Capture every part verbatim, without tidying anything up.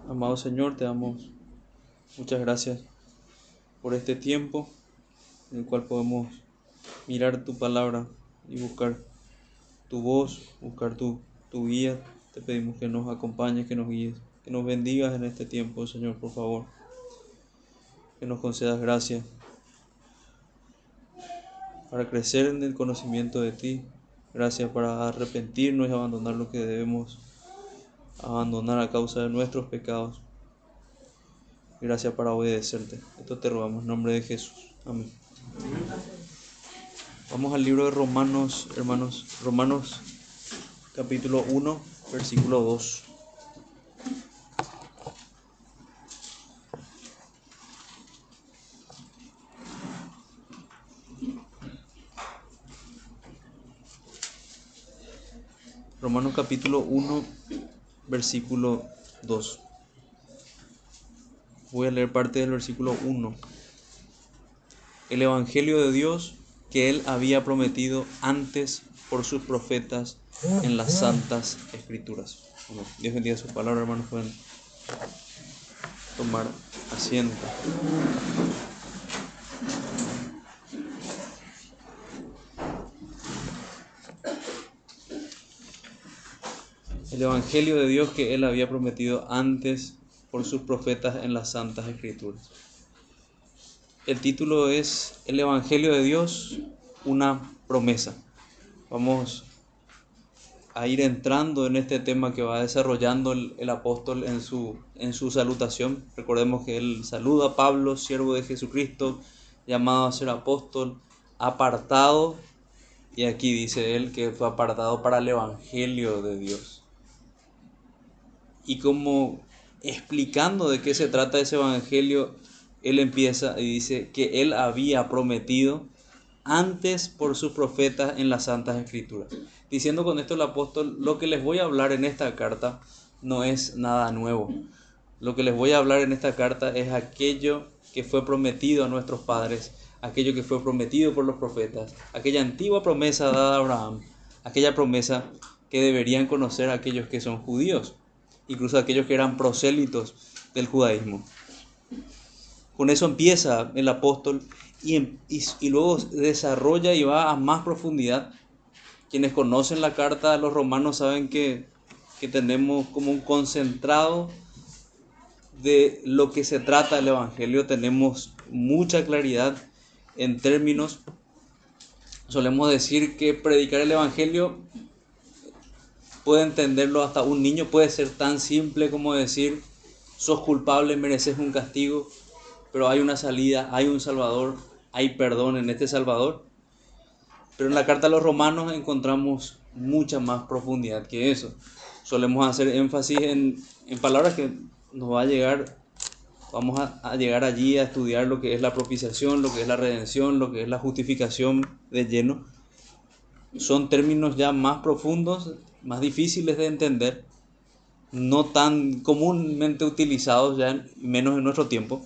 Amado Señor, te damos muchas gracias por este tiempo en el cual podemos mirar tu palabra y buscar tu voz, buscar tu, tu guía. Te pedimos que nos acompañes, que nos guíes, que nos bendigas en este tiempo, Señor, por favor. Que nos concedas gracia para crecer en el conocimiento de ti. Gracias para arrepentirnos y abandonar lo que debemos abandonar a causa de nuestros pecados. Gracias para obedecerte. Esto te rogamos en nombre de Jesús. Amén. Vamos al libro de Romanos, hermanos. Romanos capítulo uno, versículo dos. Romanos capítulo uno, versículo dos. Voy a leer parte del versículo uno. El evangelio de Dios que Él había prometido antes por sus profetas en las santas escrituras. Bueno, Dios bendiga su palabra, hermanos. Pueden tomar asiento. El evangelio de Dios que Él había prometido antes por sus profetas en las santas escrituras. El título es El evangelio de Dios, una promesa. Vamos a ir entrando en este tema que va desarrollando el, el apóstol en su, en su salutación. Recordemos que él saluda a Pablo, siervo de Jesucristo, llamado a ser apóstol, apartado, y aquí dice él que fue apartado para el evangelio de Dios. Y como explicando de qué se trata ese evangelio, él empieza y dice que él había prometido antes por sus profetas en las santas escrituras. Diciendo con esto el apóstol, lo que les voy a hablar en esta carta no es nada nuevo. Lo que les voy a hablar en esta carta es aquello que fue prometido a nuestros padres, aquello que fue prometido por los profetas, aquella antigua promesa dada a Abraham, aquella promesa que deberían conocer aquellos que son judíos, incluso aquellos que eran prosélitos del judaísmo. Con eso empieza el apóstol y, y, y luego desarrolla y va a más profundidad. Quienes conocen la carta a los romanos saben que, que tenemos como un concentrado de lo que se trata el evangelio. Tenemos mucha claridad en términos. Solemos decir que predicar el evangelio puede entenderlo hasta un niño. Puede ser tan simple como decir: sos culpable, mereces un castigo, pero hay una salida, hay un Salvador, hay perdón en este Salvador. Pero en la carta a los romanos encontramos mucha más profundidad que eso. Solemos hacer énfasis en, en palabras que nos va a llegar, vamos a, a llegar allí a estudiar lo que es la propiciación, lo que es la redención, lo que es la justificación de lleno. Son términos ya más profundos, más difíciles de entender, no tan comúnmente utilizados ya, menos en nuestro tiempo.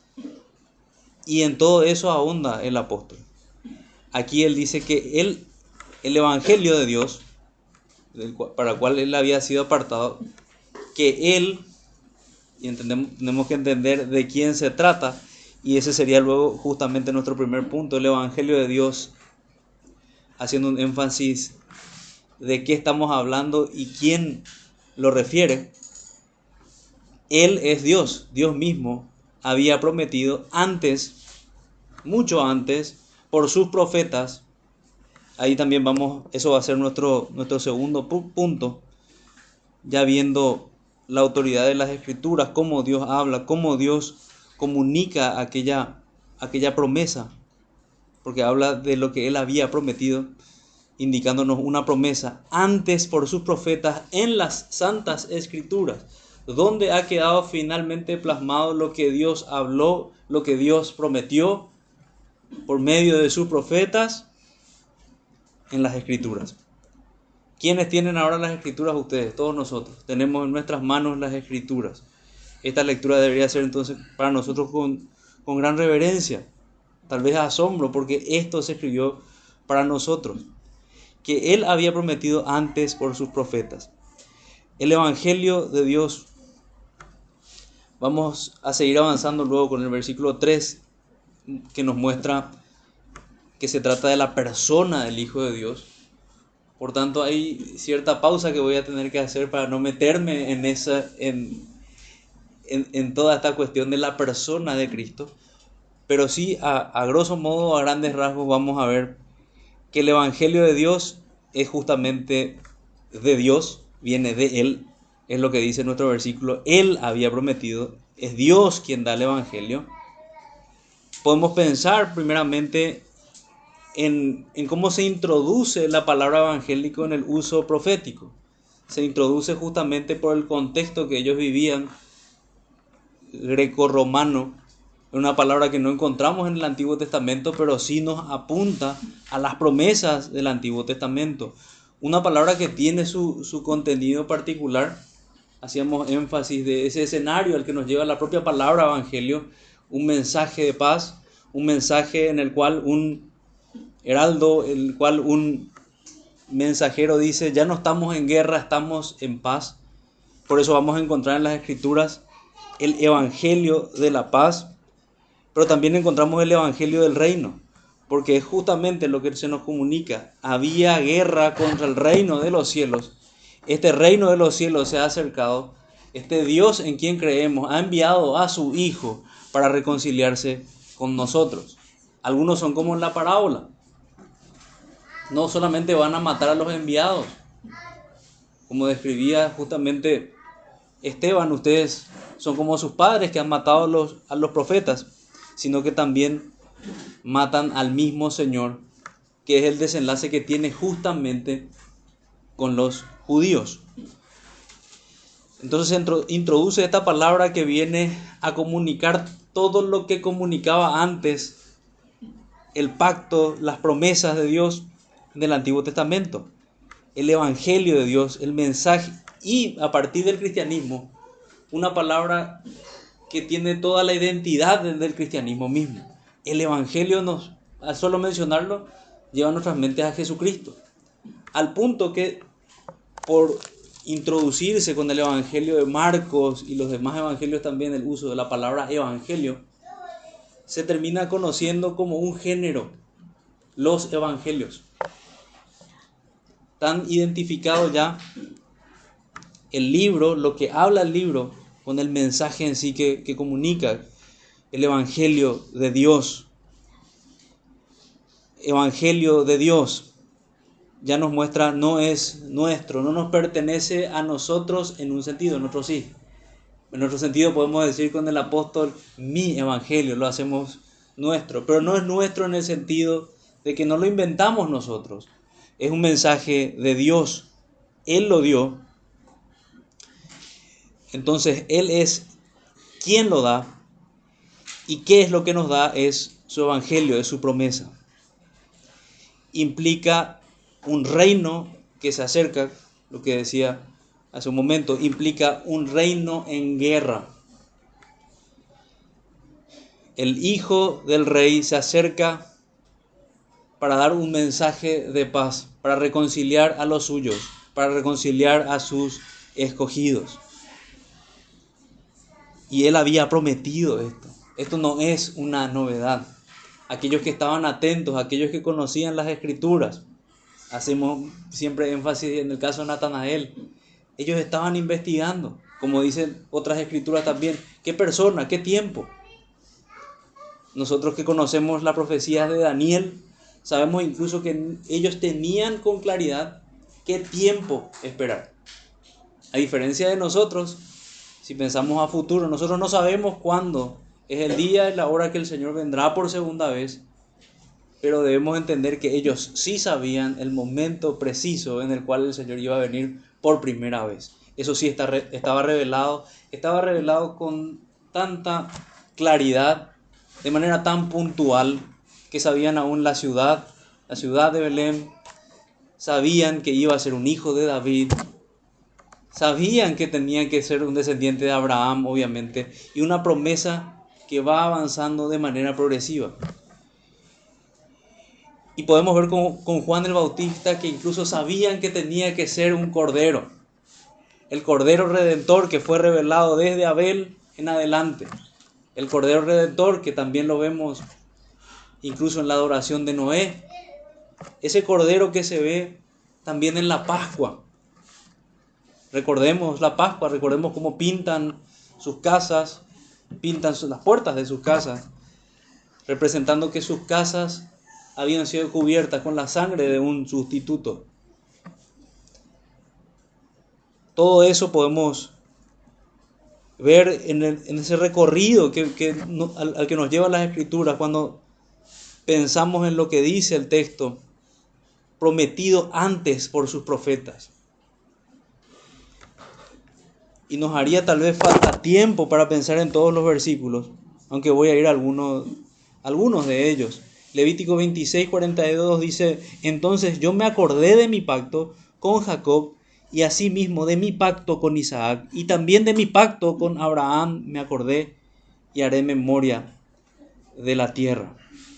Y en todo eso ahonda el apóstol. Aquí él dice que él, el evangelio de Dios, para el cual él había sido apartado, que él, y entendemos, tenemos que entender de quién se trata, y ese sería luego justamente nuestro primer punto, el evangelio de Dios, haciendo un énfasis de qué estamos hablando y quién lo refiere. Él es Dios, Dios mismo había prometido antes, mucho antes, por sus profetas. Ahí también vamos, eso va a ser nuestro, nuestro segundo punto, ya viendo la autoridad de las escrituras, cómo Dios habla, cómo Dios comunica aquella, aquella promesa, porque habla de lo que Él había prometido, indicándonos una promesa antes por sus profetas en las santas escrituras, donde ha quedado finalmente plasmado lo que Dios habló, lo que Dios prometió por medio de sus profetas en las escrituras. ¿Quiénes tienen ahora las escrituras? Ustedes, todos nosotros. Tenemos en nuestras manos las escrituras. Esta lectura debería ser entonces para nosotros con, con gran reverencia, tal vez asombro, porque esto se escribió para nosotros, que Él había prometido antes por sus profetas. El evangelio de Dios Vamos a seguir avanzando luego con el versículo tres, que nos muestra que se trata de la persona del Hijo de Dios. Por tanto, hay cierta pausa que voy a tener que hacer para no meterme en, esa, en, en, en toda esta cuestión de la persona de Cristo. Pero sí, a, a grosso modo, a grandes rasgos, vamos a ver que el Evangelio de Dios es justamente de Dios, viene de Él, es lo que dice nuestro versículo. Él había prometido, es Dios quien da el Evangelio. Podemos pensar primeramente en, en cómo se introduce la palabra evangélico en el uso profético. Se introduce justamente por el contexto que ellos vivían, greco-romano, una palabra que no encontramos en el Antiguo Testamento, pero sí nos apunta a las promesas del Antiguo Testamento. Una palabra que tiene su, su contenido particular. Hacíamos énfasis de ese escenario al que nos lleva la propia palabra evangelio, un mensaje de paz, un mensaje en el cual un heraldo, en el cual un mensajero dice, ya no estamos en guerra, estamos en paz. Por eso vamos a encontrar en las Escrituras el evangelio de la paz, pero también encontramos el evangelio del reino, porque es justamente lo que se nos comunica. Había guerra contra el reino de los cielos. Este reino de los cielos se ha acercado. Este Dios en quien creemos ha enviado a su Hijo para reconciliarse con nosotros. Algunos son como en la parábola. No solamente van a matar a los enviados, como describía justamente Esteban, ustedes son como sus padres que han matado a los, a los profetas, sino que también matan al mismo Señor, que es el desenlace que tiene justamente con los judíos. Entonces se introduce esta palabra que viene a comunicar todo lo que comunicaba antes el pacto, las promesas de Dios del Antiguo Testamento, el evangelio de Dios, el mensaje, y a partir del cristianismo, una palabra que tiene toda la identidad del cristianismo mismo. El evangelio, nos, al solo mencionarlo, lleva nuestras mentes a Jesucristo, al punto que por introducirse con el evangelio de Marcos y los demás evangelios también, el uso de la palabra evangelio se termina conociendo como un género, los evangelios. Tan identificado ya el libro, lo que habla el libro, con el mensaje en sí que, que comunica el evangelio de Dios. Evangelio de Dios ya nos muestra, no es nuestro, no nos pertenece a nosotros en un sentido, en otro sí. En otro sentido podemos decir con el apóstol, mi evangelio, lo hacemos nuestro, pero no es nuestro en el sentido de que no lo inventamos nosotros. Es un mensaje de Dios, Él lo dio. Entonces Él es quien lo da, y qué es lo que nos da es su evangelio, es su promesa. Implica un reino que se acerca, lo que decía hace un momento, implica un reino en guerra. El Hijo del Rey se acerca para dar un mensaje de paz, para reconciliar a los suyos, para reconciliar a sus escogidos. Y Él había prometido esto. Esto no es una novedad. Aquellos que estaban atentos, aquellos que conocían las Escrituras, hacemos siempre énfasis en el caso de Natanael, ellos estaban investigando, como dicen otras Escrituras también, qué persona, qué tiempo. Nosotros que conocemos la profecía de Daniel, sabemos incluso que ellos tenían con claridad qué tiempo esperar. A diferencia de nosotros, si pensamos a futuro, nosotros no sabemos cuándo es el día y la hora que el Señor vendrá por segunda vez, pero debemos entender que ellos sí sabían el momento preciso en el cual el Señor iba a venir por primera vez. Eso sí está, estaba revelado, estaba revelado con tanta claridad, de manera tan puntual, que sabían aún la ciudad, la ciudad de Belén, sabían que iba a ser un hijo de David, sabían que tenía que ser un descendiente de Abraham, obviamente, y una promesa que va avanzando de manera progresiva. Y podemos ver con, con Juan el Bautista que incluso sabían que tenía que ser un cordero. El cordero redentor que fue revelado desde Abel en adelante. El Cordero Redentor, que también lo vemos incluso en la adoración de Noé. Ese Cordero que se ve también en la Pascua. Recordemos la Pascua, recordemos cómo pintan sus casas, pintan las puertas de sus casas, representando que sus casas habían sido cubiertas con la sangre de un sustituto. Todo eso podemos ver en, el, en ese recorrido que, que, no, al, al que nos lleva las Escrituras cuando pensamos en lo que dice el texto, prometido antes por sus profetas. Y nos haría tal vez falta tiempo para pensar en todos los versículos, aunque voy a ir a algunos, algunos de ellos. Levítico veintiséis, cuarenta y dos dice: entonces yo me acordé de mi pacto con Jacob y asimismo de mi pacto con Isaac, y también de mi pacto con Abraham me acordé y haré memoria de la tierra.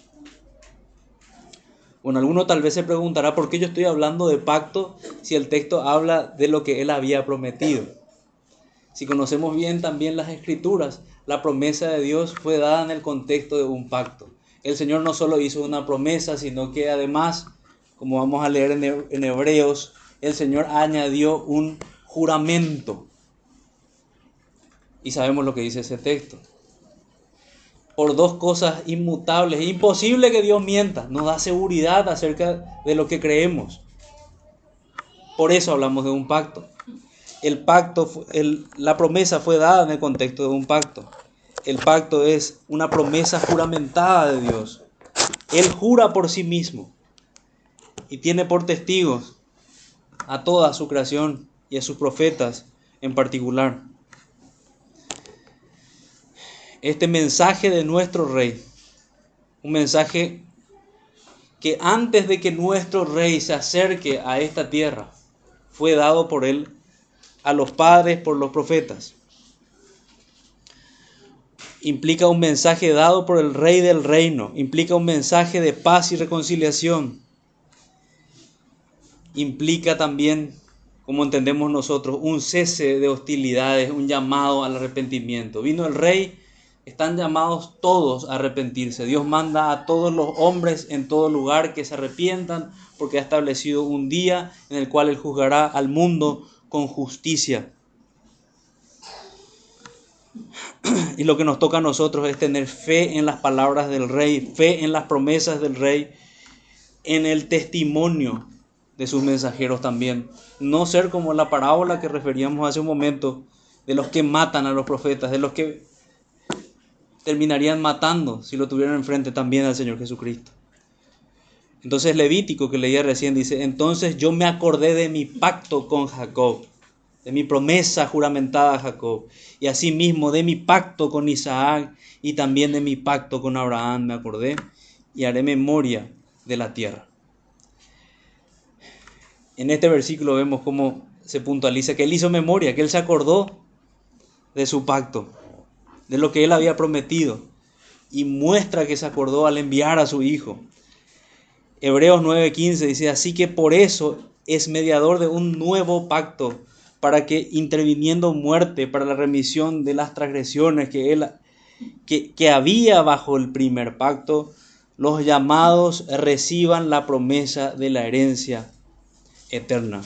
Bueno, alguno tal vez se preguntará por qué yo estoy hablando de pacto si el texto habla de lo que él había prometido. Si conocemos bien también las Escrituras, la promesa de Dios fue dada en el contexto de un pacto. El Señor no solo hizo una promesa, sino que además, como vamos a leer en Hebreos, el Señor añadió un juramento. Y sabemos lo que dice ese texto. Por dos cosas inmutables, es imposible que Dios mienta, nos da seguridad acerca de lo que creemos. Por eso hablamos de un pacto. El pacto, el, la promesa fue dada en el contexto de un pacto. El pacto es una promesa juramentada de Dios. Él jura por sí mismo y tiene por testigos a toda su creación y a sus profetas en particular. Este mensaje de nuestro Rey, un mensaje que antes de que nuestro Rey se acerque a esta tierra, fue dado por Él a los padres por los profetas. Implica un mensaje dado por el Rey del reino, implica un mensaje de paz y reconciliación. Implica también, como entendemos nosotros, un cese de hostilidades, un llamado al arrepentimiento. Vino el Rey, están llamados todos a arrepentirse. Dios manda a todos los hombres en todo lugar que se arrepientan, porque ha establecido un día en el cual Él juzgará al mundo con justicia. Y lo que nos toca a nosotros es tener fe en las palabras del Rey, fe en las promesas del Rey, en el testimonio de sus mensajeros también. No ser como la parábola que referíamos hace un momento, de los que matan a los profetas, de los que terminarían matando si lo tuvieran enfrente también al Señor Jesucristo. Entonces Levítico, que leía recién, dice: entonces yo me acordé de mi pacto con Jacob, de mi promesa juramentada a Jacob, y asimismo de mi pacto con Isaac, y también de mi pacto con Abraham me acordé, y haré memoria de la tierra. En este versículo vemos cómo se puntualiza que Él hizo memoria, que Él se acordó de su pacto, de lo que Él había prometido, y muestra que se acordó al enviar a su Hijo. Hebreos nueve quince dice: así que por eso es mediador de un nuevo pacto, para que interviniendo muerte para la remisión de las transgresiones que, él, que, que había bajo el primer pacto, los llamados reciban la promesa de la herencia eterna.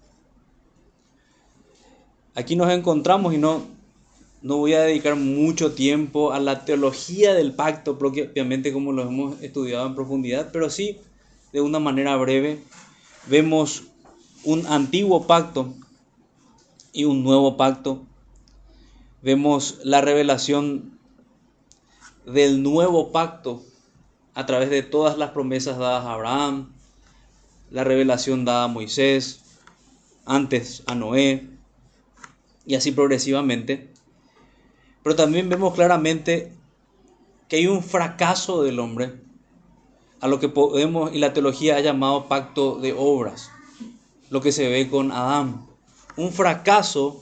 Aquí nos encontramos, y no, no voy a dedicar mucho tiempo a la teología del pacto propiamente como lo hemos estudiado en profundidad, pero sí de una manera breve. Vemos un antiguo pacto y un nuevo pacto. Vemos la revelación del nuevo pacto a través de todas las promesas dadas a Abraham, la revelación dada a Moisés, antes a Noé, y así progresivamente. Pero también vemos claramente que hay un fracaso del hombre, a lo que podemos y la teología ha llamado pacto de obras, lo que se ve con Adán. Un fracaso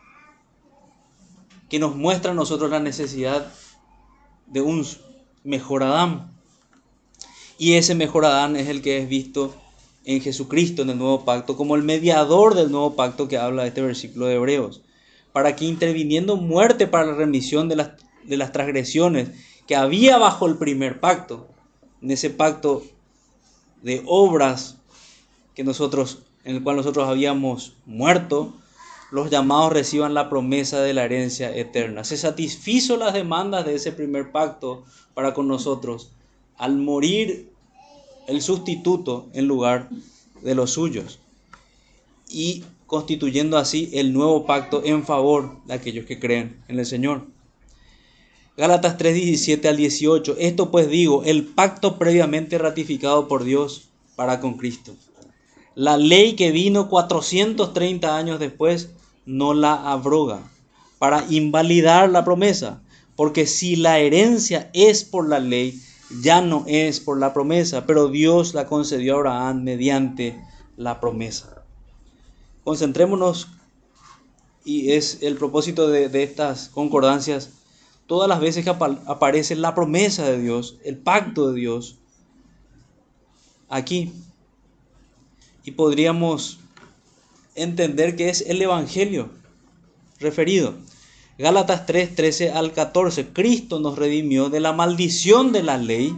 que nos muestra a nosotros la necesidad de un mejor Adán. Y ese mejor Adán es el que es visto en Jesucristo en el nuevo pacto, como el mediador del nuevo pacto que habla este versículo de Hebreos. para que interviniendo muerte para la remisión de las, de las transgresiones que había bajo el primer pacto, en ese pacto de obras que nosotros, en el cual nosotros habíamos muerto, los llamados reciban la promesa de la herencia eterna. Se satisfizo las demandas de ese primer pacto para con nosotros al morir el sustituto en lugar de los suyos, y constituyendo así el nuevo pacto en favor de aquellos que creen en el Señor. Gálatas tres, diecisiete al dieciocho. Esto pues digo, el pacto previamente ratificado por Dios para con Cristo. La ley que vino cuatrocientos treinta años después no la abroga para invalidar la promesa, porque si la herencia es por la ley, ya no es por la promesa, pero Dios la concedió a Abraham mediante la promesa. Concentrémonos, y es el propósito de, de estas concordancias, todas las veces que aparece la promesa de Dios, el pacto de Dios, aquí. Y podríamos entender que es el Evangelio referido. Gálatas tres, trece al catorce. Cristo nos redimió de la maldición de la ley,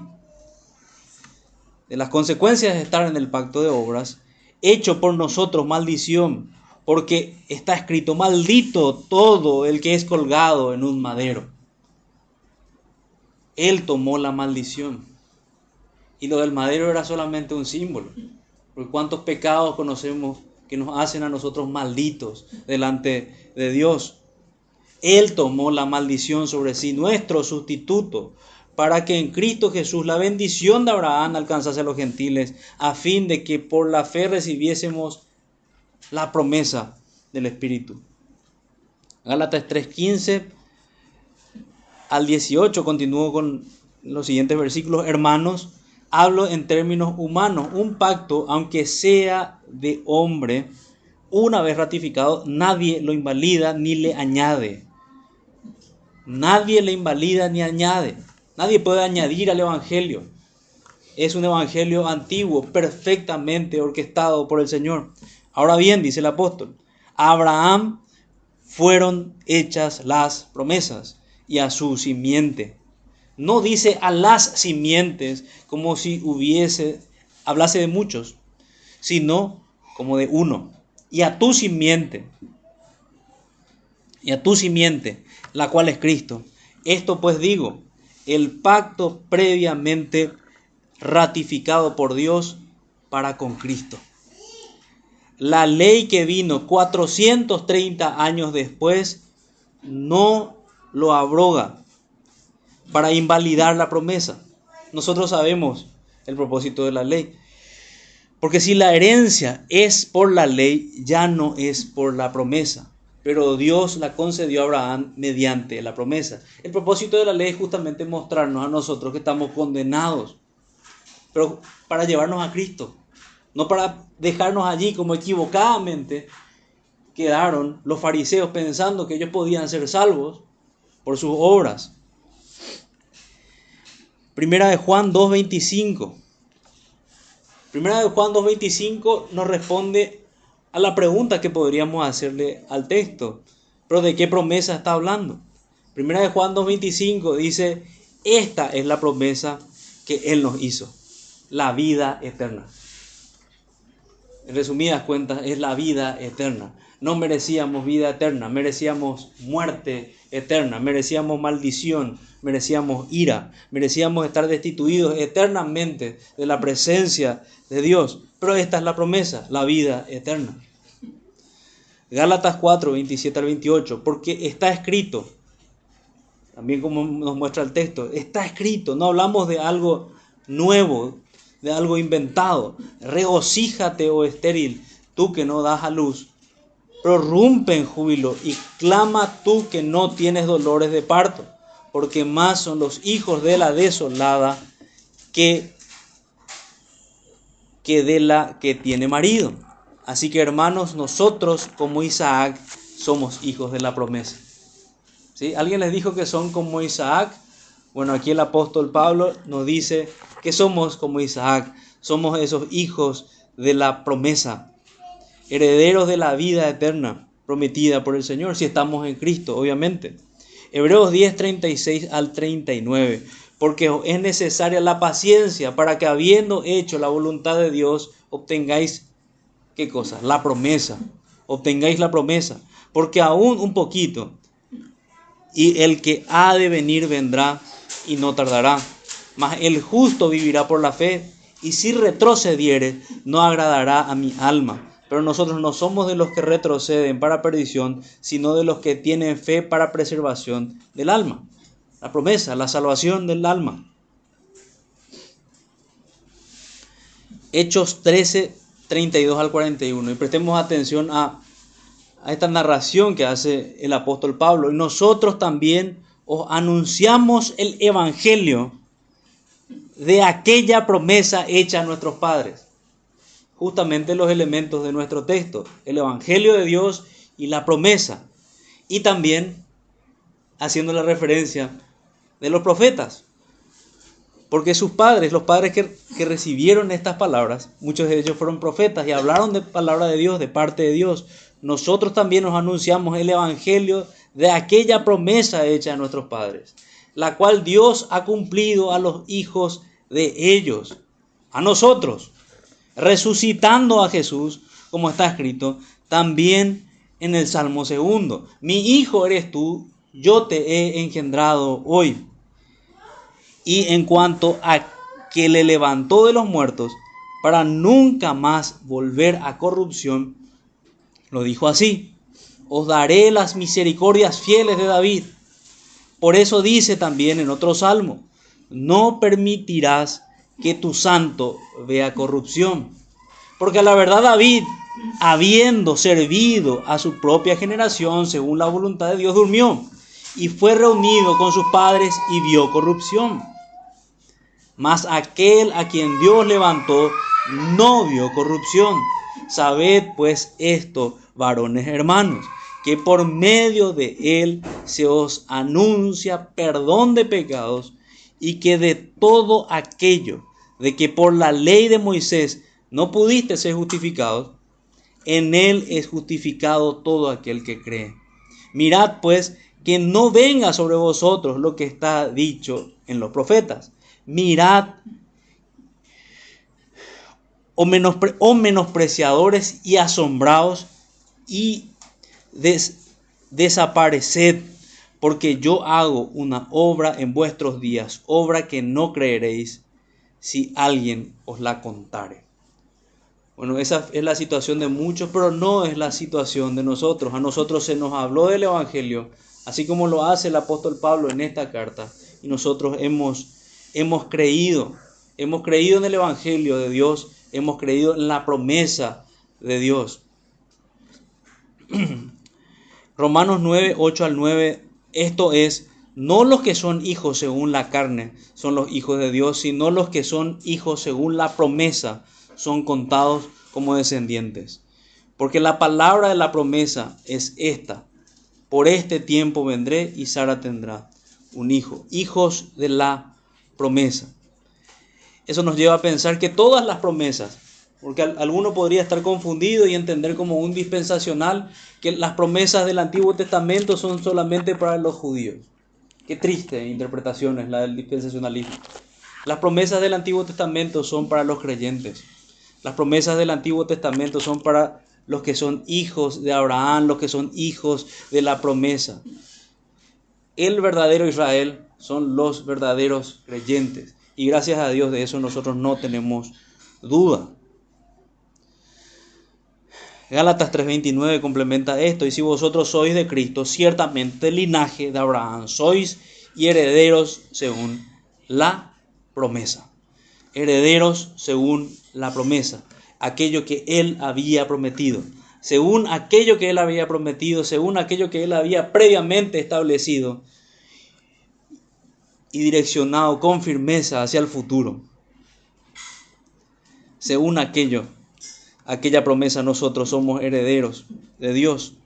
de las consecuencias de estar en el pacto de obras, hecho por nosotros maldición, porque está escrito: maldito todo el que es colgado en un madero. Él tomó la maldición. Y lo del madero era solamente un símbolo. Porque cuántos pecados conocemos que nos hacen a nosotros malditos delante de Dios. Él tomó la maldición sobre sí, nuestro sustituto, para que en Cristo Jesús la bendición de Abraham alcanzase a los gentiles, a fin de que por la fe recibiésemos la promesa del Espíritu. Gálatas tres, quince al dieciocho, continúo con los siguientes versículos. Hermanos, hablo en términos humanos. Un pacto, aunque sea de hombre, una vez ratificado, nadie lo invalida ni le añade. Nadie le invalida ni añade. Nadie puede añadir al Evangelio. Es un Evangelio antiguo, perfectamente orquestado por el Señor. Ahora bien, dice el apóstol, a Abraham fueron hechas las promesas y a su simiente. No dice a las simientes como si hubiese, hablase de muchos, sino como de uno. Y a tu simiente, y a tu simiente, la cual es Cristo. Esto pues digo, el pacto previamente ratificado por Dios para con Cristo. La ley que vino cuatrocientos treinta años después no lo abroga para invalidar la promesa. Nosotros sabemos el propósito de la ley. Porque si la herencia es por la ley, ya no es por la promesa. Pero Dios la concedió a Abraham mediante la promesa. El propósito de la ley es justamente mostrarnos a nosotros que estamos condenados, pero para llevarnos a Cristo. No para dejarnos allí como equivocadamente quedaron los fariseos pensando que ellos podían ser salvos por sus obras. Primera de Juan dos veinticinco. Primera de Juan dos veinticinco nos responde a la pregunta que podríamos hacerle al texto. ¿Pero de qué promesa está hablando? Primera de Juan dos veinticinco dice: esta es la promesa que Él nos hizo, la vida eterna. En resumidas cuentas, es la vida eterna. No merecíamos vida eterna, merecíamos muerte eterna, merecíamos maldición, merecíamos ira, merecíamos estar destituidos eternamente de la presencia de Dios. Pero esta es la promesa, la vida eterna. Gálatas cuatro, veintisiete al veintiocho, porque está escrito, también como nos muestra el texto, está escrito, no hablamos de algo nuevo, de algo inventado. Regocíjate, oh estéril, tú que no das a luz, prorrumpe en júbilo y clama tú que no tienes dolores de parto, porque más son los hijos de la desolada que, que de la que tiene marido. Así que, hermanos, nosotros como Isaac somos hijos de la promesa. ¿Sí? ¿Alguien les dijo que son como Isaac? Bueno, aquí el apóstol Pablo nos dice que somos como Isaac, somos esos hijos de la promesa, herederos de la vida eterna. prometida por el Señor, si estamos en Cristo, obviamente. Hebreos diez, treinta y seis al treinta y nueve. Porque es necesaria la paciencia para que, habiendo hecho la voluntad de Dios, obtengáis, ¿qué cosa? La promesa. Obtengáis la promesa. Porque aún un poquito, y el que ha de venir vendrá y no tardará. Mas el justo vivirá por la fe, y si retrocediere, no agradará a mi alma. Pero nosotros no somos de los que retroceden para perdición, sino de los que tienen fe para preservación del alma. La promesa, la salvación del alma. Hechos trece, treinta y dos al cuarenta y uno. Y prestemos atención a, a esta narración que hace el apóstol Pablo. Y nosotros también os anunciamos el evangelio de aquella promesa hecha a nuestros padres. Justamente los elementos de nuestro texto. El evangelio de Dios y la promesa. Y también haciendo la referencia de los profetas. Porque sus padres, los padres que, que recibieron estas palabras, muchos de ellos fueron profetas y hablaron de palabra de Dios, de parte de Dios. Nosotros también nos anunciamos el evangelio de aquella promesa hecha a nuestros padres, la cual Dios ha cumplido a los hijos de ellos, a nosotros, resucitando a Jesús, como está escrito también en el Salmo segundo. Mi hijo eres tú, yo te he engendrado hoy. Y en cuanto a que le levantó de los muertos para nunca más volver a corrupción, lo dijo así: os daré las misericordias fieles de David. Por eso dice también en otro salmo: no permitirás que tu santo vea corrupción. Porque a la verdad David, habiendo servido a su propia generación según la voluntad de Dios, durmió y fue reunido con sus padres y vio corrupción. Mas aquel a quien Dios levantó no vio corrupción. Sabed pues esto, varones hermanos, que por medio de él se os anuncia perdón de pecados, y que de todo aquello de que por la ley de Moisés no pudiste ser justificados, en él es justificado todo aquel que cree. Mirad pues que no venga sobre vosotros lo que está dicho en los profetas. Mirad, oh, menospre- oh menospreciadores y asombrados, y des- desapareced, porque yo hago una obra en vuestros días, obra que no creeréis si alguien os la contare. Bueno, esa es la situación de muchos, pero no es la situación de nosotros. A nosotros se nos habló del evangelio, así como lo hace el apóstol Pablo en esta carta, y nosotros hemos Hemos creído, hemos creído en el evangelio de Dios, hemos creído en la promesa de Dios. Romanos nueve, ocho al nueve, esto es: no los que son hijos según la carne son los hijos de Dios, sino los que son hijos según la promesa son contados como descendientes. Porque la palabra de la promesa es esta: por este tiempo vendré y Sara tendrá un hijo. Hijos de la promesa. Eso nos lleva a pensar que todas las promesas, porque alguno podría estar confundido y entender como un dispensacional que las promesas del Antiguo Testamento son solamente para los judíos. Qué triste interpretación es la del dispensacionalismo. Las promesas del Antiguo Testamento son para los creyentes. Las promesas del Antiguo Testamento son para los que son hijos de Abraham, los que son hijos de la promesa. El verdadero Israel son los verdaderos creyentes. Y gracias a Dios de eso nosotros no tenemos duda. Gálatas tres veintinueve complementa esto: y si vosotros sois de Cristo, ciertamente linaje de Abraham sois, y herederos según la promesa. Herederos según la promesa. Aquello que él había prometido. Según aquello que él había prometido, según aquello que él había previamente establecido y direccionado con firmeza hacia el futuro. Según aquello, aquella promesa, nosotros somos herederos de Dios.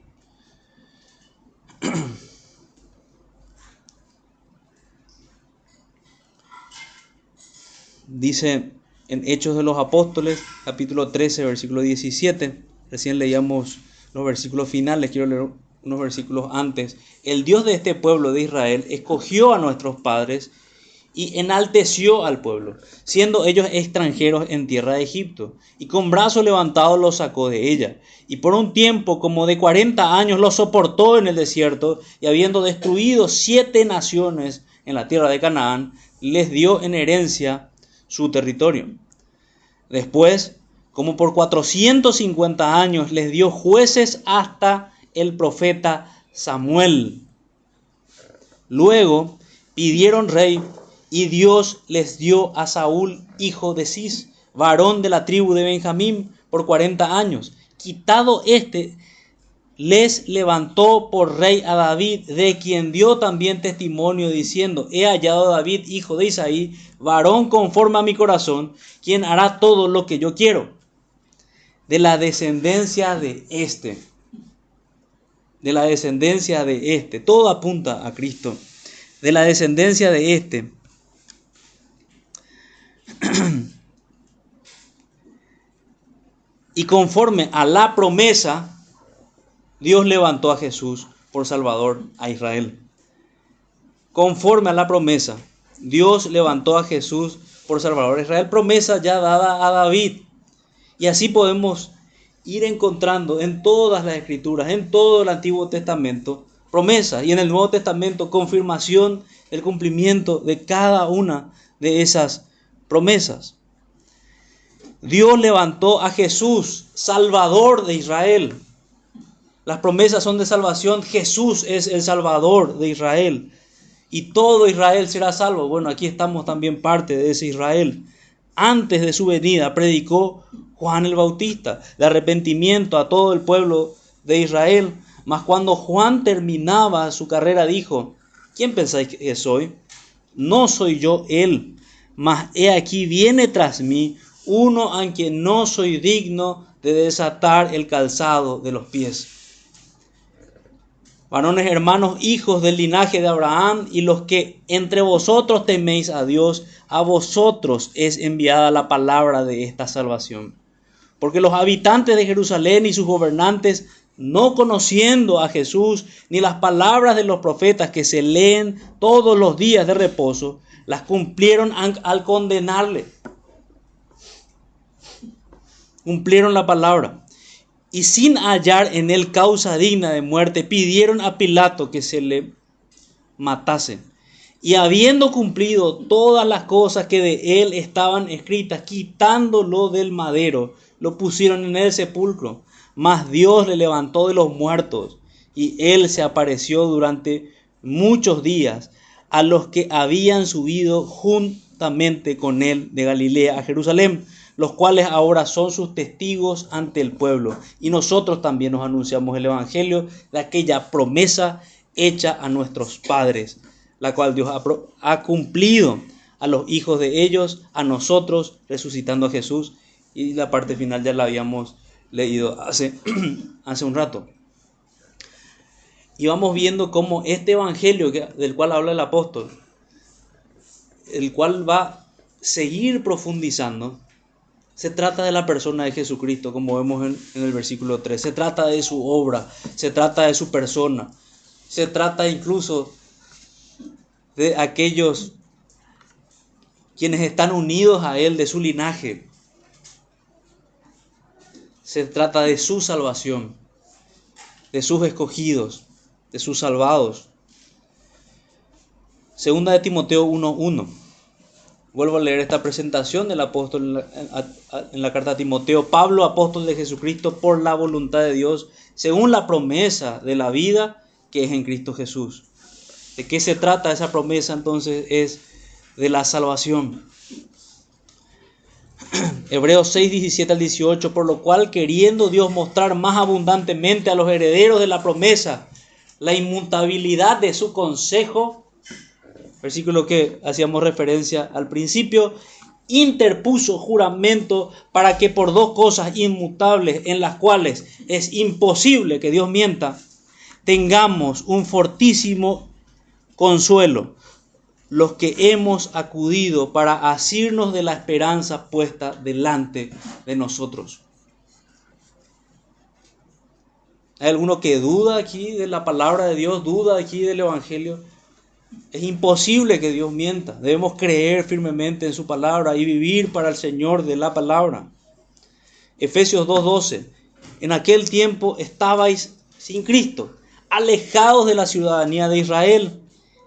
Dice en Hechos de los Apóstoles, capítulo trece, versículo diecisiete, recién leíamos los versículos finales, quiero leer unos versículos antes. El Dios de este pueblo de Israel escogió a nuestros padres y enalteció al pueblo, siendo ellos extranjeros en tierra de Egipto, y con brazo levantado los sacó de ella, y por un tiempo como de cuarenta años los soportó en el desierto, y habiendo destruido siete naciones en la tierra de Canaán, les dio en herencia su territorio. Después, como por cuatrocientos cincuenta años, les dio jueces hasta el profeta Samuel. Luego pidieron rey, y Dios les dio a Saúl, hijo de Cis, varón de la tribu de Benjamín, por cuarenta años. Quitado este, les levantó por rey a David, de quien dio también testimonio diciendo: he hallado a David, hijo de Isaí, varón conforme a mi corazón, quien hará todo lo que yo quiero. De la descendencia de este, de la descendencia de este, todo apunta a Cristo. De la descendencia de este, y conforme a la promesa, Dios levantó a Jesús por Salvador a Israel. Conforme a la promesa, Dios levantó a Jesús por Salvador a Israel. Promesa ya dada a David. Y así podemos ir encontrando en todas las escrituras, en todo el Antiguo Testamento, promesas. Y en el Nuevo Testamento, confirmación del cumplimiento de cada una de esas promesas. Dios levantó a Jesús, Salvador de Israel. Las promesas son de salvación. Jesús es el Salvador de Israel. Y todo Israel será salvo. Bueno, aquí estamos también parte de ese Israel. Antes de su venida predicó Juan el Bautista de arrepentimiento a todo el pueblo de Israel. Mas cuando Juan terminaba su carrera dijo: ¿quién pensáis que soy? No soy yo él, mas he aquí viene tras mí uno a quien no soy digno de desatar el calzado de los pies. Varones hermanos, hijos del linaje de Abraham, y los que entre vosotros teméis a Dios, a vosotros es enviada la palabra de esta salvación. Porque los habitantes de Jerusalén y sus gobernantes, no conociendo a Jesús, ni las palabras de los profetas que se leen todos los días de reposo, las cumplieron al condenarle. Cumplieron la palabra. Y sin hallar en él causa digna de muerte, pidieron a Pilato que se le matase. Y habiendo cumplido todas las cosas que de él estaban escritas, quitándolo del madero, lo pusieron en el sepulcro. Mas Dios le levantó de los muertos, y él se apareció durante muchos días a los que habían subido juntamente con él de Galilea a Jerusalén, los cuales ahora son sus testigos ante el pueblo. Y nosotros también nos anunciamos el evangelio de aquella promesa hecha a nuestros padres, la cual Dios ha, ha cumplido a los hijos de ellos, a nosotros, resucitando a Jesús. Y la parte final ya la habíamos leído hace, hace un rato. Y vamos viendo cómo este evangelio que, del cual habla el apóstol, el cual va a seguir profundizando, se trata de la persona de Jesucristo, como vemos en, en el versículo tres. Se trata de su obra, se trata de su persona, se trata incluso de aquellos quienes están unidos a Él, de su linaje. Se trata de su salvación, de sus escogidos, de sus salvados. Segunda de Timoteo uno uno. Vuelvo a leer esta presentación del apóstol en la, en la carta a Timoteo. Pablo, apóstol de Jesucristo, por la voluntad de Dios, según la promesa de la vida que es en Cristo Jesús. ¿De qué se trata esa promesa entonces? Es de la salvación. Hebreos seis, diecisiete al dieciocho, por lo cual, queriendo Dios mostrar más abundantemente a los herederos de la promesa la inmutabilidad de su consejo, versículo que hacíamos referencia al principio, interpuso juramento para que por dos cosas inmutables en las cuales es imposible que Dios mienta, tengamos un fortísimo consuelo, los que hemos acudido para asirnos de la esperanza puesta delante de nosotros. ¿Hay alguno que duda aquí de la palabra de Dios, duda aquí del Evangelio? Es imposible que Dios mienta. Debemos creer firmemente en su palabra y vivir para el Señor de la palabra. Efesios dos doce. En aquel tiempo estabais sin Cristo, alejados de la ciudadanía de Israel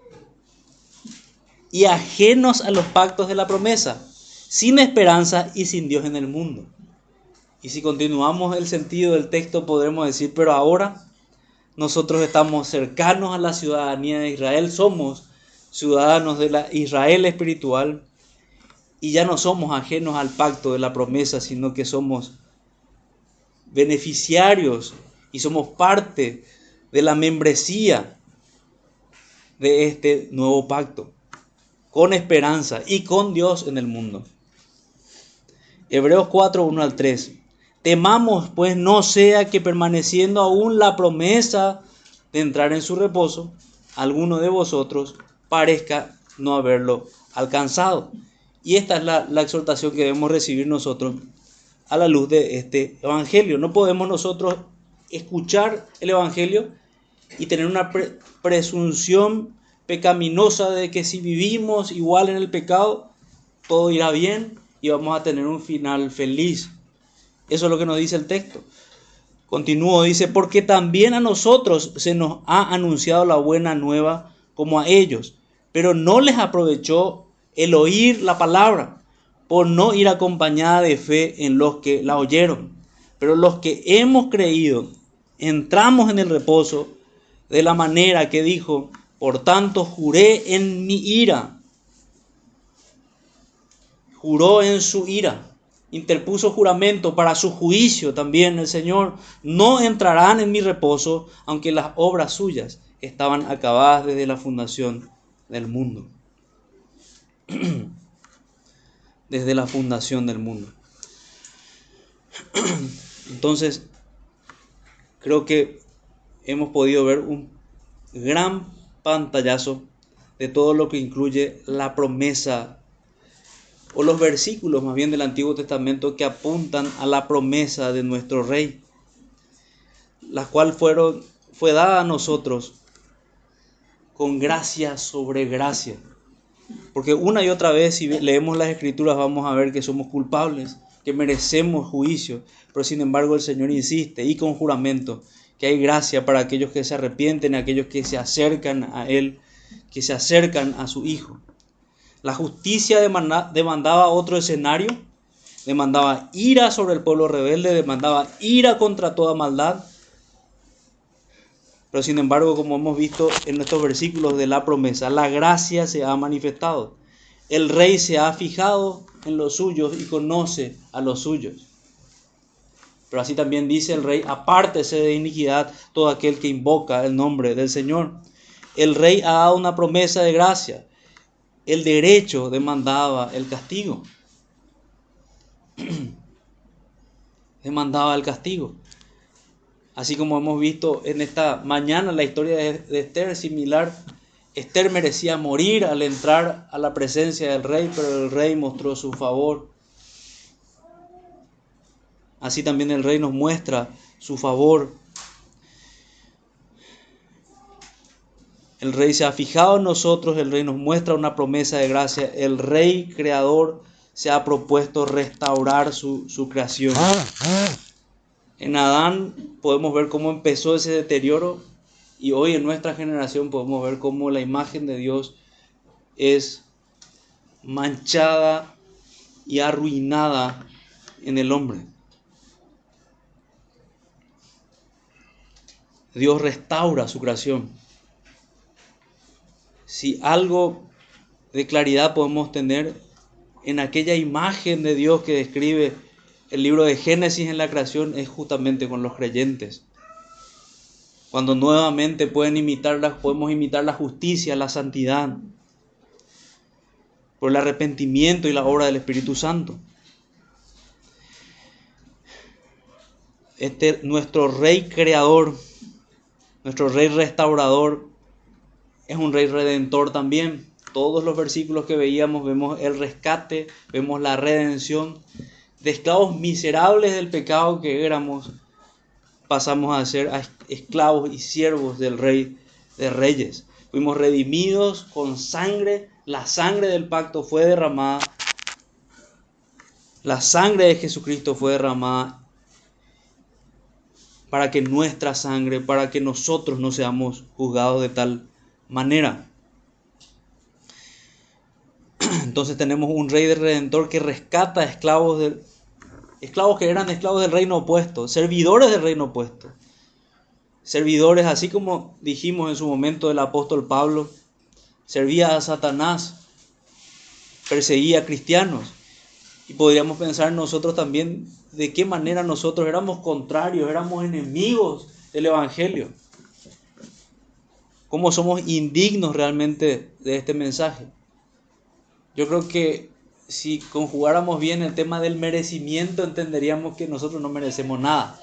y ajenos a los pactos de la promesa, sin esperanza y sin Dios en el mundo. Y si continuamos el sentido del texto, podremos decir, pero ahora nosotros estamos cercanos a la ciudadanía de Israel, somos ciudadanos de la Israel espiritual y ya no somos ajenos al pacto de la promesa, sino que somos beneficiarios y somos parte de la membresía de este nuevo pacto, con esperanza y con Dios en el mundo. Hebreos cuatro, uno al tres. Temamos, pues, no sea que permaneciendo aún la promesa de entrar en su reposo, alguno de vosotros parezca no haberlo alcanzado. Y esta es la, la exhortación que debemos recibir nosotros a la luz de este evangelio. No podemos nosotros escuchar el evangelio y tener una pre- presunción pecaminosa de que si vivimos igual en el pecado, todo irá bien y vamos a tener un final feliz. Eso es lo que nos dice el texto. Continúo, dice, porque también a nosotros se nos ha anunciado la buena nueva como a ellos, pero no les aprovechó el oír la palabra, por no ir acompañada de fe en los que la oyeron. Pero los que hemos creído, entramos en el reposo de la manera que dijo, por tanto juré en mi ira. Juró en su ira. Interpuso juramento para su juicio también el Señor. No entrarán en mi reposo, aunque las obras suyas estaban acabadas desde la fundación del mundo. Desde la fundación del mundo. Entonces, creo que hemos podido ver un gran pantallazo de todo lo que incluye la promesa o los versículos más bien del Antiguo Testamento que apuntan a la promesa de nuestro Rey, la cual fueron, fue dada a nosotros con gracia sobre gracia. Porque una y otra vez, si leemos las Escrituras, vamos a ver que somos culpables, que merecemos juicio, pero sin embargo el Señor insiste, y con juramento, que hay gracia para aquellos que se arrepienten, aquellos que se acercan a Él, que se acercan a su Hijo. La justicia demanda, demandaba otro escenario, demandaba ira sobre el pueblo rebelde, demandaba ira contra toda maldad. Pero sin embargo, como hemos visto en estos versículos de la promesa, la gracia se ha manifestado. El Rey se ha fijado en los suyos y conoce a los suyos. Pero así también dice el Rey, apártese de iniquidad todo aquel que invoca el nombre del Señor. El Rey ha dado una promesa de gracia. El derecho demandaba el castigo. Demandaba el castigo. Así como hemos visto en esta mañana la historia de, de Esther, similar. Esther merecía morir al entrar a la presencia del rey, pero el rey mostró su favor. Así también el rey nos muestra su favor. El rey se ha fijado en nosotros, el rey nos muestra una promesa de gracia. El rey creador se ha propuesto restaurar su, su creación. En Adán podemos ver cómo empezó ese deterioro y hoy en nuestra generación podemos ver cómo la imagen de Dios es manchada y arruinada en el hombre. Dios restaura su creación. Si algo de claridad podemos tener en aquella imagen de Dios que describe el libro de Génesis en la creación, es justamente con los creyentes. Cuando nuevamente pueden imitar la, podemos imitar la justicia, la santidad, por el arrepentimiento y la obra del Espíritu Santo. Este, nuestro Rey creador, nuestro Rey restaurador, es un Rey redentor también. Todos los versículos que veíamos vemos el rescate, vemos la redención de esclavos miserables del pecado que éramos. pasamos a ser esclavos y siervos del Rey de Reyes. Fuimos redimidos con sangre, la sangre del pacto fue derramada, la sangre de Jesucristo fue derramada para que nuestra sangre, para que nosotros no seamos juzgados de tal manera. Entonces tenemos un Rey de Redentor que rescata a esclavos, de, esclavos que eran esclavos del reino opuesto, servidores del reino opuesto. Servidores, así como dijimos en su momento el apóstol Pablo, servía a Satanás, perseguía a cristianos. Y podríamos pensar nosotros también de qué manera nosotros éramos contrarios, éramos enemigos del Evangelio. Cómo somos indignos realmente de este mensaje. Yo creo que si conjugáramos bien el tema del merecimiento, entenderíamos que nosotros no merecemos nada.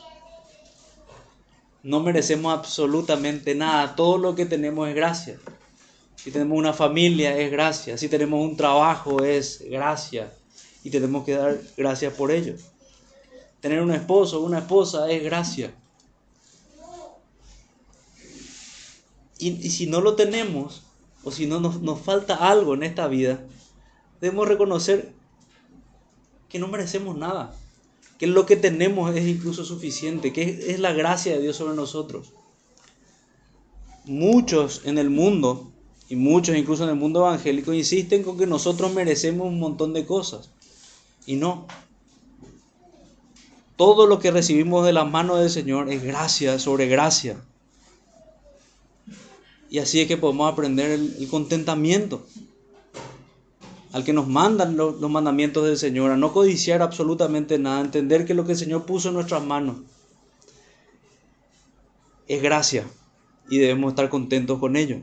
No merecemos absolutamente nada. Todo lo que tenemos es gracia. Si tenemos una familia es gracia. Si tenemos un trabajo es gracia. Y tenemos que dar gracias por ello. Tener un esposo o una esposa es gracia. Y, y si no lo tenemos, o si no nos, nos falta algo en esta vida, debemos reconocer que no merecemos nada, que lo que tenemos es incluso suficiente, que es, es la gracia de Dios sobre nosotros. Muchos en el mundo, y muchos incluso en el mundo evangélico, insisten con que nosotros merecemos un montón de cosas, y no. Todo lo que recibimos de las manos del Señor es gracia sobre gracia. Y así es que podemos aprender el, el contentamiento. Al que nos mandan los, los mandamientos del Señor, a no codiciar absolutamente nada, a entender que lo que el Señor puso en nuestras manos es gracia y debemos estar contentos con ello.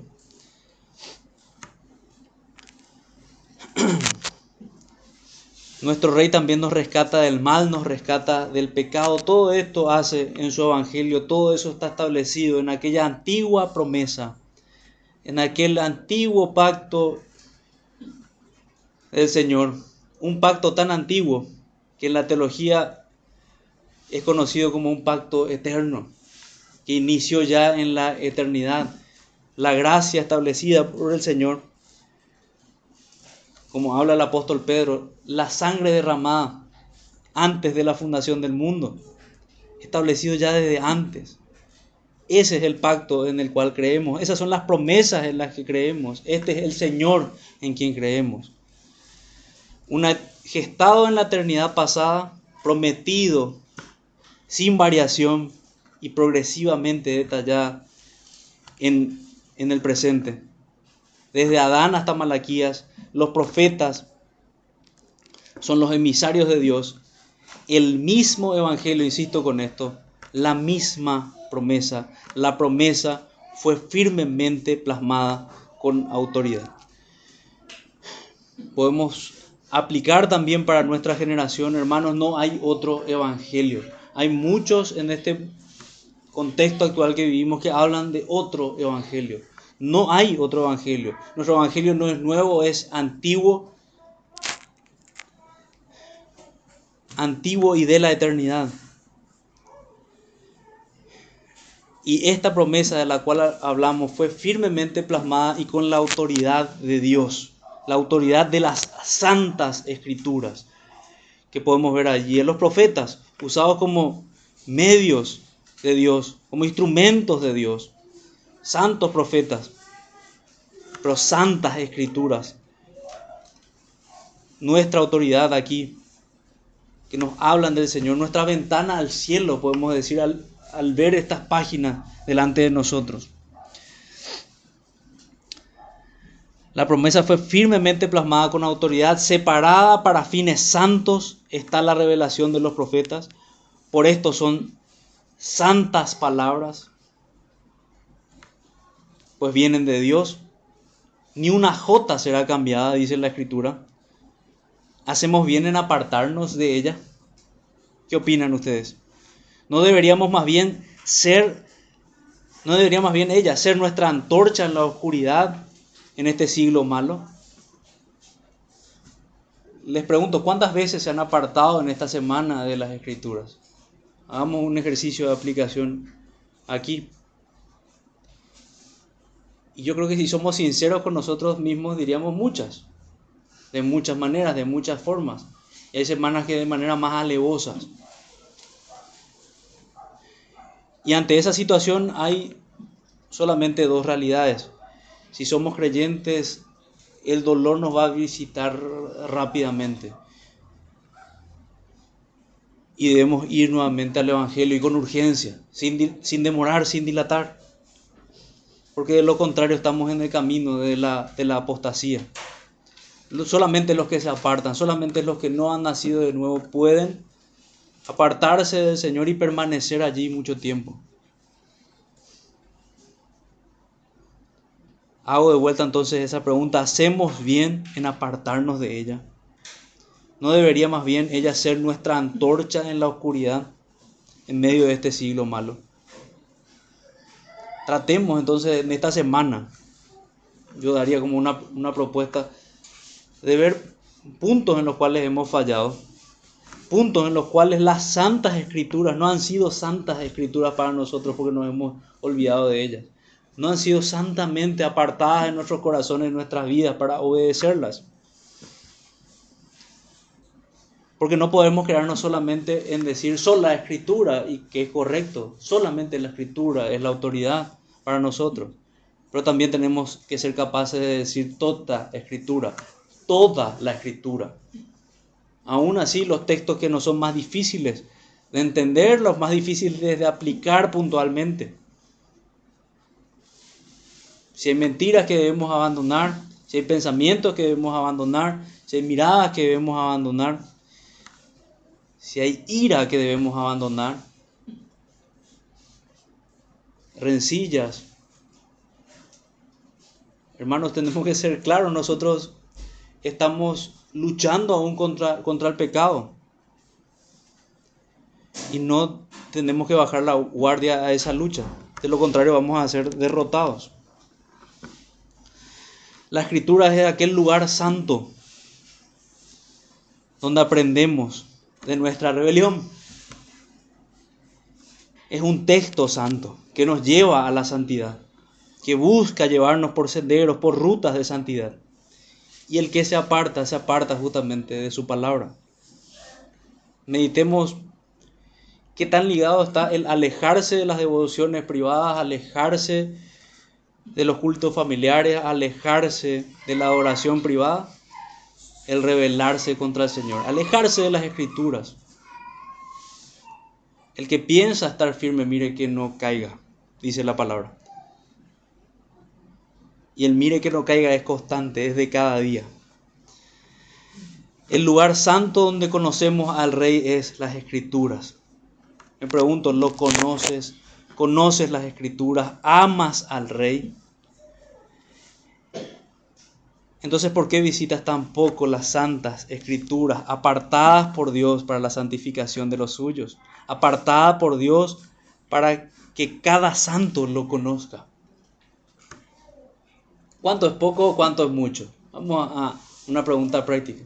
Nuestro Rey también nos rescata del mal, nos rescata del pecado. Todo esto hace en su Evangelio, todo eso está establecido en aquella antigua promesa, en aquel antiguo pacto del Señor, un pacto tan antiguo que en la teología es conocido como un pacto eterno, que inició ya en la eternidad. La gracia establecida por el Señor, como habla el apóstol Pedro, la sangre derramada antes de la fundación del mundo, establecido ya desde antes. Ese es el pacto en el cual creemos, esas son las promesas en las que creemos, este es el Señor en quien creemos. Una, gestado en la eternidad pasada, prometido, sin variación y progresivamente detallada en, en el presente. Desde Adán hasta Malaquías, los profetas son los emisarios de Dios. El mismo evangelio, insisto con esto, la misma promesa. La promesa fue firmemente plasmada con autoridad. Podemos aplicar también para nuestra generación, hermanos, no hay otro evangelio. Hay muchos en este contexto actual que vivimos que hablan de otro evangelio. No hay otro evangelio. Nuestro evangelio no es nuevo, es antiguo. Antiguo y de la eternidad. Y esta promesa de la cual hablamos fue firmemente plasmada y con la autoridad de Dios. La autoridad de las santas escrituras que podemos ver allí en los profetas, usados como medios de Dios, como instrumentos de Dios, santos profetas, pero santas escrituras. Nuestra autoridad aquí, que nos hablan del Señor, nuestra ventana al cielo, podemos decir, al, al ver estas páginas delante de nosotros. La promesa fue firmemente plasmada con autoridad, separada para fines santos. Está la revelación de los profetas. Por esto son santas palabras, pues vienen de Dios. Ni una jota será cambiada, dice la Escritura. ¿Hacemos bien en apartarnos de ella? ¿Qué opinan ustedes? ¿No deberíamos más bien ser, no debería más bien ella ser nuestra antorcha en la oscuridad? En este siglo malo. Les pregunto, ¿cuántas veces se han apartado en esta semana de las Escrituras? Hagamos un ejercicio de aplicación aquí. Y yo creo que si somos sinceros con nosotros mismos diríamos muchas, de muchas maneras, de muchas formas. Y hay semanas que de manera más alevosas. Y ante esa situación hay solamente dos realidades. Si somos creyentes, el dolor nos va a visitar rápidamente. Y debemos ir nuevamente al Evangelio y con urgencia, sin, sin demorar, sin dilatar. Porque de lo contrario estamos en el camino de la, de la apostasía. Solamente los que se apartan, solamente los que no han nacido de nuevo pueden apartarse del Señor y permanecer allí mucho tiempo. Hago de vuelta entonces esa pregunta: ¿hacemos bien en apartarnos de ella? ¿No debería más bien ella ser nuestra antorcha en la oscuridad en medio de este siglo malo? Tratemos entonces en esta semana, yo daría como una, una propuesta de ver puntos en los cuales hemos fallado, puntos en los cuales las santas escrituras no han sido santas escrituras para nosotros porque nos hemos olvidado de ellas. No han sido santamente apartadas en nuestros corazones, en nuestras vidas, para obedecerlas. Porque no podemos quedarnos solamente en decir sola escritura, y que es correcto, solamente la escritura es la autoridad para nosotros. Pero también tenemos que ser capaces de decir toda escritura, toda la escritura. Aún así, los textos que nos son más difíciles de entender, los más difíciles de aplicar puntualmente. Si hay mentiras que debemos abandonar, si hay pensamientos que debemos abandonar, si hay miradas que debemos abandonar, si hay ira que debemos abandonar, rencillas. Hermanos, tenemos que ser claros, nosotros estamos luchando aún contra, contra el pecado. Y no tenemos que bajar la guardia a esa lucha. De lo contrario, vamos a ser derrotados. La escritura es aquel lugar santo donde aprendemos de nuestra rebelión. Es un texto santo que nos lleva a la santidad, que busca llevarnos por senderos, por rutas de santidad. Y el que se aparta, se aparta justamente de su palabra. Meditemos qué tan ligado está el alejarse de las devociones privadas, alejarse de los cultos familiares, alejarse de la adoración privada, el rebelarse contra el Señor, alejarse de las escrituras. El que piensa estar firme, mire que no caiga, dice la palabra. Y el mire que no caiga es constante, es de cada día. El lugar santo donde conocemos al Rey es las Escrituras. Me pregunto, ¿lo conoces? ¿Conoces las Escrituras? ¿Amas al Rey? Entonces, ¿por qué visitas tan poco las santas Escrituras, apartadas por Dios para la santificación de los suyos? Apartada por Dios para que cada santo lo conozca. ¿Cuánto es poco o cuánto es mucho? Vamos a una pregunta práctica.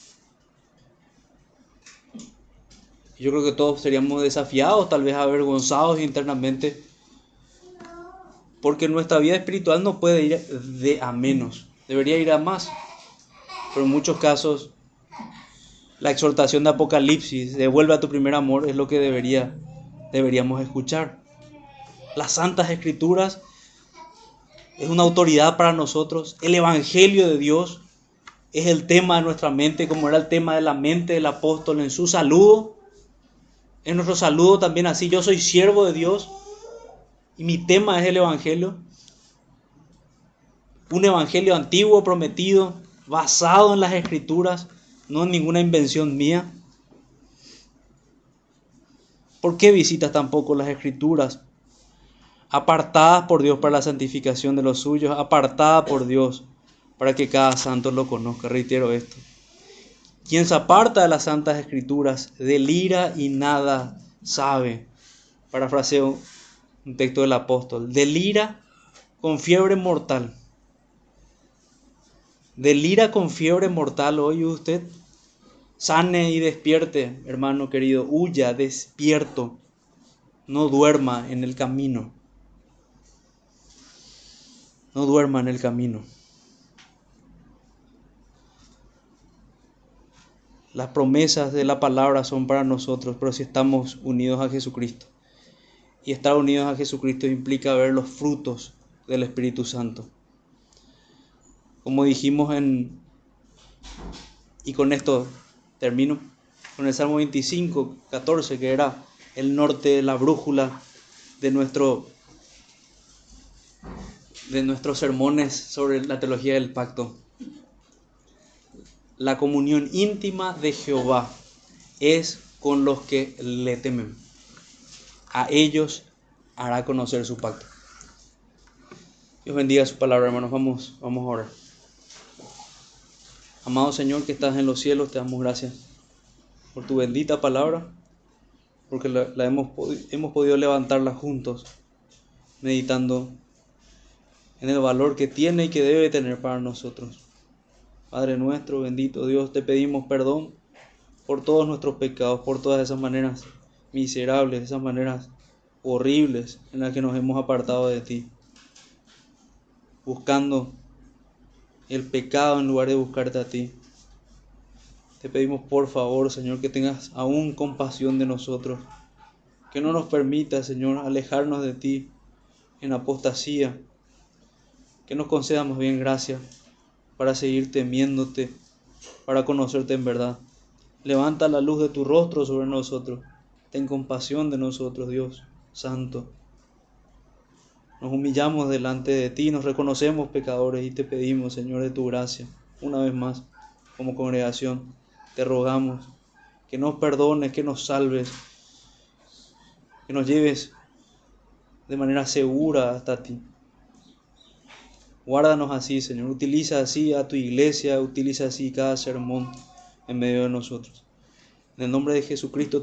Yo creo que todos seríamos desafiados, tal vez avergonzados internamente, porque nuestra vida espiritual no puede ir de a menos, debería ir a más. Pero en muchos casos, la exhortación de Apocalipsis, devuelve a tu primer amor, es lo que debería, deberíamos escuchar. Las Santas Escrituras es una autoridad para nosotros. El Evangelio de Dios es el tema de nuestra mente, como era el tema de la mente del apóstol en su saludo. En nuestro saludo también así: yo soy siervo de Dios y mi tema es el Evangelio. Un Evangelio antiguo, prometido, basado en las Escrituras, no en ninguna invención mía. ¿Por qué visitas tampoco las Escrituras? Apartadas por Dios para la santificación de los suyos, apartada por Dios para que cada santo lo conozca. Reitero esto: quien se aparta de las santas Escrituras delira y nada sabe. Parafraseo un texto del apóstol: delira con fiebre mortal. Delira con fiebre mortal hoy usted. Sane y despierte, hermano querido. Huya, despierto. no duerma en el camino. No duerma en el camino. Las promesas de la palabra son para nosotros, pero si estamos unidos a Jesucristo. Y estar unidos a Jesucristo implica ver los frutos del Espíritu Santo. Como dijimos en... Y con esto termino. Con el Salmo veinticinco, catorce, que era el norte, la brújula de nuestro... de nuestros sermones sobre la teología del pacto. La comunión íntima de Jehová es con los que le temen. A ellos hará conocer su pacto. Dios bendiga su palabra, hermanos. Vamos, vamos a orar. Amado Señor que estás en los cielos, te damos gracias por tu bendita palabra, porque la, la hemos, hemos podido levantarla juntos, meditando en el valor que tiene y que debe tener para nosotros. Padre nuestro, bendito Dios, te pedimos perdón por todos nuestros pecados, por todas esas maneras miserables, esas maneras horribles en las que nos hemos apartado de ti, buscando el pecado en lugar de buscarte a ti. Te pedimos por favor, Señor, que tengas aún compasión de nosotros, que no nos permitas, Señor, alejarnos de ti en apostasía, que nos concedas más bien gracia para seguir temiéndote, para conocerte en verdad. Levanta la luz de tu rostro sobre nosotros. Ten compasión de nosotros, Dios Santo. Nos humillamos delante de ti, nos reconocemos pecadores y te pedimos, Señor, de tu gracia. Una vez más, como congregación, te rogamos que nos perdones, que nos salves, que nos lleves de manera segura hasta ti. Guárdanos así, Señor. Utiliza así a tu iglesia, utiliza así cada sermón en medio de nosotros. En el nombre de Jesucristo